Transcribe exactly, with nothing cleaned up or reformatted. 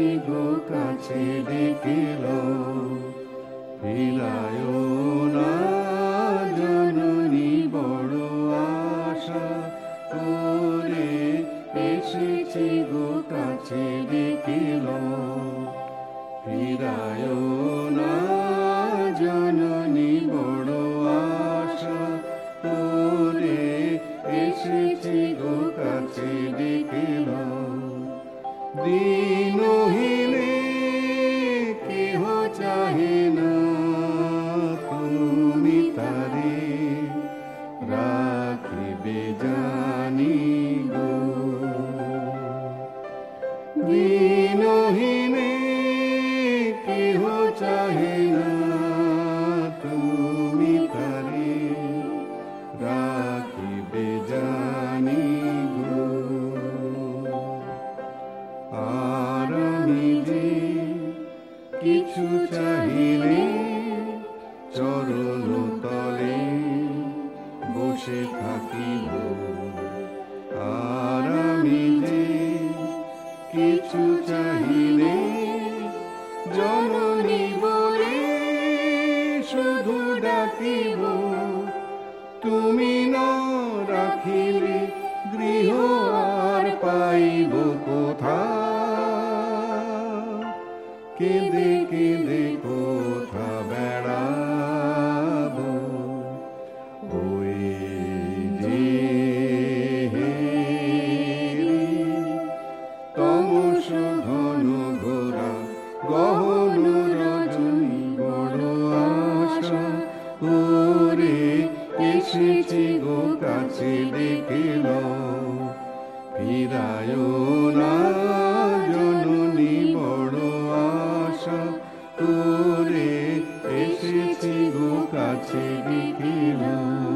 গো কাছে ডেকেল ফিরায় না জননী বড় আশা করে এসেছি গো কাছে ডেকেল ফিরায় না জননী বড় আশা করে এসেছি গো কাছে ডেকেল দিনহীনে কেহ চাহে না তুমি তারে রাখিবে জানি গো দিনহীনে কেহ চাহে না তুমি তারে রাখিবে জানি গো আর আমি যে কিছু চাহিলে চরণ তলে বসে থাকিব আর আমি যে কিছু চাহিলে জননী বলে শুধু ডাকিব তুমি না রাখিলে গৃহ আর পাইব কোথা কেঁদে কেঁদে কোথা বেড়াব ওই যে তমস ঘন ঘোরা গহন রজনী বড় আশা করে এসেছি গো কাছে ডেকেল ফিরায় না জননী বড় আশা করে এসেছি গো কাছে ডেকেল।